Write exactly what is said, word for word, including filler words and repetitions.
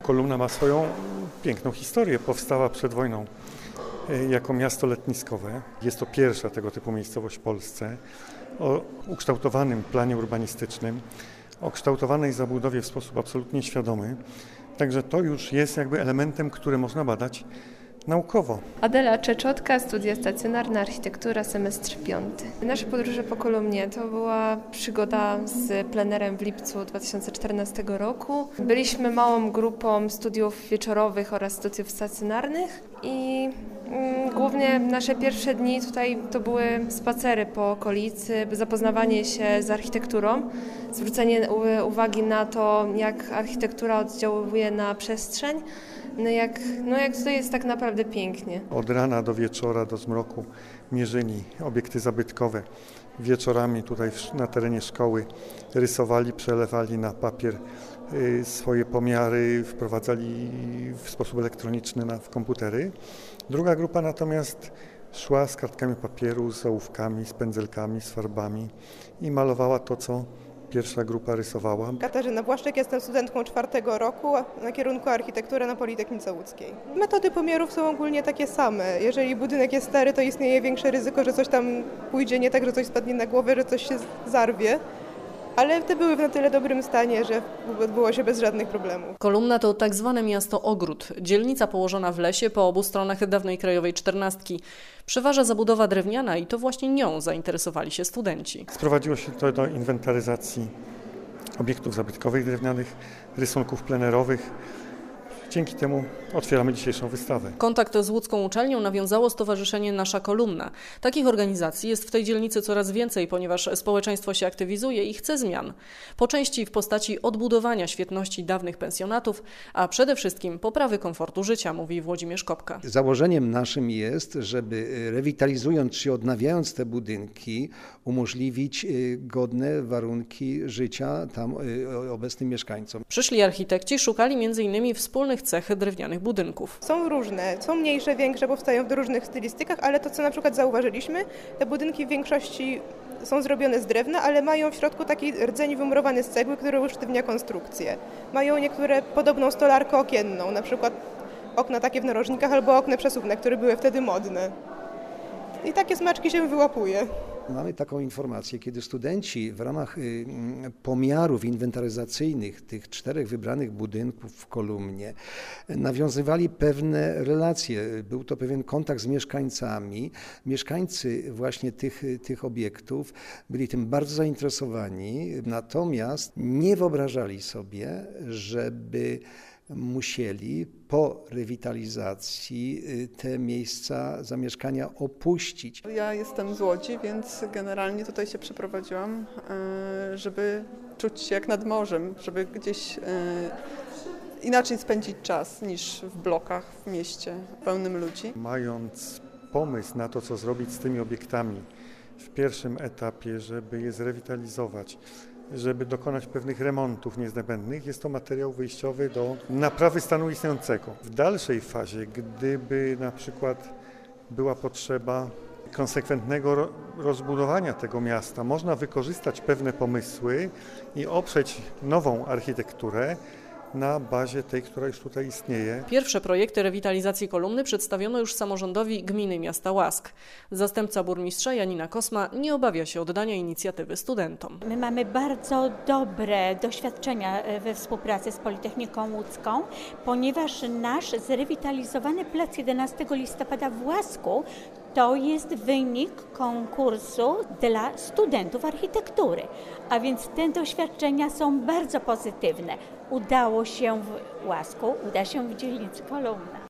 Kolumna ma swoją piękną historię. Powstała przed wojną jako miasto letniskowe. Jest to pierwsza tego typu miejscowość w Polsce o ukształtowanym planie urbanistycznym, o kształtowanej zabudowie w sposób absolutnie świadomy. Także to już jest jakby elementem, który można badać naukowo. Adela Czeczotka, studia stacjonarne, architektura, semestr piąty. Nasze podróże po Kolumnie to była przygoda z plenerem w lipcu dwa tysiące czternastego roku. Byliśmy małą grupą studiów wieczorowych oraz studiów stacjonarnych i mm, głównie nasze pierwsze dni tutaj to były spacery po okolicy, zapoznawanie się z architekturą, zwrócenie uwagi na to, jak architektura oddziałuje na przestrzeń. No jak, no jak tutaj jest tak naprawdę pięknie. Od rana do wieczora, do zmroku mierzyli obiekty zabytkowe. Wieczorami tutaj na terenie szkoły rysowali, przelewali na papier swoje pomiary, wprowadzali w sposób elektroniczny na, w komputery. Druga grupa natomiast szła z kartkami papieru, z ołówkami, z pędzelkami, z farbami i malowała to, co pierwsza grupa rysowała. Katarzyna Błaszczyk, jestem studentką czwartego roku na kierunku architektura na Politechnice Łódzkiej. Metody pomiarów są ogólnie takie same. Jeżeli budynek jest stary, to istnieje większe ryzyko, że coś tam pójdzie nie tak, że coś spadnie na głowę, że coś się zarwie. Ale te były w na tyle dobrym stanie, że odbyło się bez żadnych problemów. Kolumna to tak zwane miasto ogród, dzielnica położona w lesie po obu stronach dawnej krajowej czternastki. Przeważa zabudowa drewniana i to właśnie nią zainteresowali się studenci. Sprowadziło się to do inwentaryzacji obiektów zabytkowych drewnianych, rysunków plenerowych. Dzięki temu otwieramy dzisiejszą wystawę. Kontakt z łódzką uczelnią nawiązało Stowarzyszenie Nasza Kolumna. Takich organizacji jest w tej dzielnicy coraz więcej, ponieważ społeczeństwo się aktywizuje i chce zmian. Po części w postaci odbudowania świetności dawnych pensjonatów, a przede wszystkim poprawy komfortu życia, mówi Włodzimierz Kopka. Założeniem naszym jest, żeby rewitalizując czy odnawiając te budynki, umożliwić godne warunki życia tam obecnym mieszkańcom. Przyszli architekci szukali między innymi wspólnych cech drewnianych budynków. Są różne, są mniejsze, większe, powstają w różnych stylistykach, ale to, co na przykład zauważyliśmy, te budynki w większości są zrobione z drewna, ale mają w środku taki rdzeń wymurowany z cegły, który usztywnia konstrukcję. Mają niektóre podobną stolarkę okienną, na przykład okna takie w narożnikach albo okna przesuwne, które były wtedy modne. I takie smaczki się wyłapuje. Mamy taką informację, kiedy studenci w ramach pomiarów inwentaryzacyjnych tych czterech wybranych budynków w Kolumnie nawiązywali pewne relacje. Był to pewien kontakt z mieszkańcami. Mieszkańcy właśnie tych, tych obiektów byli tym bardzo zainteresowani, natomiast nie wyobrażali sobie, żeby musieli po rewitalizacji te miejsca zamieszkania opuścić. Ja jestem z Łodzi, więc generalnie tutaj się przeprowadziłam, żeby czuć się jak nad morzem, żeby gdzieś inaczej spędzić czas niż w blokach w mieście pełnym ludzi. Mając pomysł na to, co zrobić z tymi obiektami w pierwszym etapie, żeby je zrewitalizować, żeby dokonać pewnych remontów niezbędnych, jest to materiał wyjściowy do naprawy stanu istniejącego. W dalszej fazie, gdyby na przykład była potrzeba konsekwentnego rozbudowania tego miasta, można wykorzystać pewne pomysły i oprzeć nową architekturę na bazie tej, która już tutaj istnieje. Pierwsze projekty rewitalizacji Kolumny przedstawiono już samorządowi gminy miasta Łask. Zastępca burmistrza Janina Kosma nie obawia się oddania inicjatywy studentom. My mamy bardzo dobre doświadczenia we współpracy z Politechniką Łódzką, ponieważ nasz zrewitalizowany plac jedenastego listopada w Łasku to jest wynik konkursu dla studentów architektury, a więc te doświadczenia są bardzo pozytywne. Udało się w Łasku, uda się w dzielnicy Kolumna.